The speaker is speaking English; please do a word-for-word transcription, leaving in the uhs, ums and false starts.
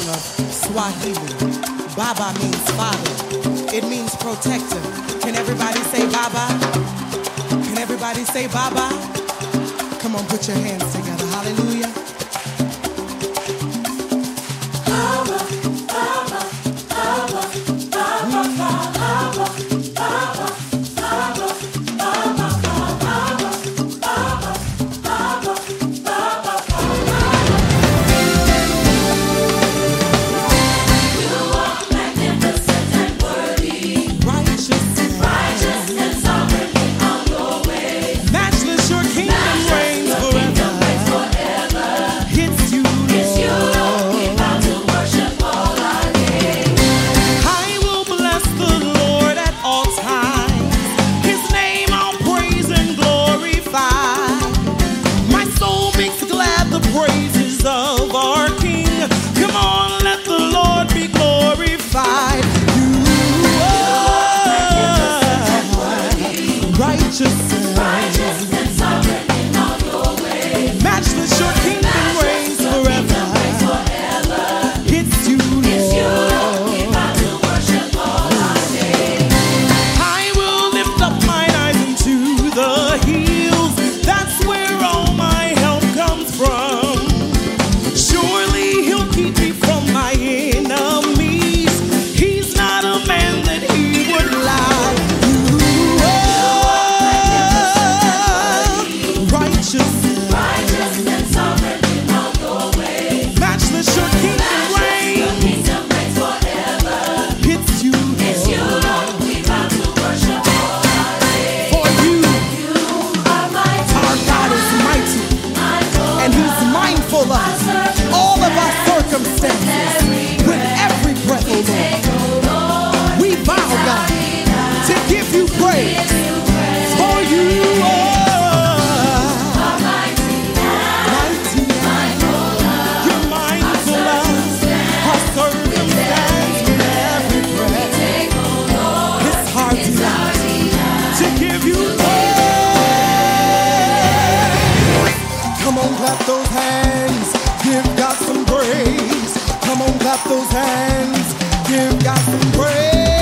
of Swahili. Baba means father. It means protector. Can everybody say Baba? Can everybody say Baba? Come on, put your hands together. Hallelujah. Baba, Baba, Baba, Baba, Baba, Baba, Baba, Baba, Baba, Baba, Baba, Baba, You are magnificent and worthy, righteous, righteous and sovereign in all your ways. Matchless, your kingdom reigns forever. It's you, it's you, Lord. We bow to worship all our days. I will bless the Lord at all times. His name I'll praise and glorify. My soul makes glad the praises of our King. Come on, let the Lord be glorified. You are righteous, righteous and sovereign in all your ways. Matchless, your kingdom reigns forever. It's you, Lord. We bow to worship all our days. I will lift up mine eyes into the hills. That's where all my help comes from. Surely he'll keep me from my enemies. He's not a man that he would lie. You are righteous, righteous and sovereign in all your ways. Matchless, your kingdom reigns. It's you, it's you, Lord. We bow to worship all our days. For you, you are mighty. Our God is mighty, and he's mindful of all of our circumstances. With every breath, oh Lord, we bow, God, to give you praise. For you are mighty, you're mindful of our circumstances. With every breath, it's hard to give you praise. Come on, clap those hands, give God some praise. Come on, clap those hands, give God some praise.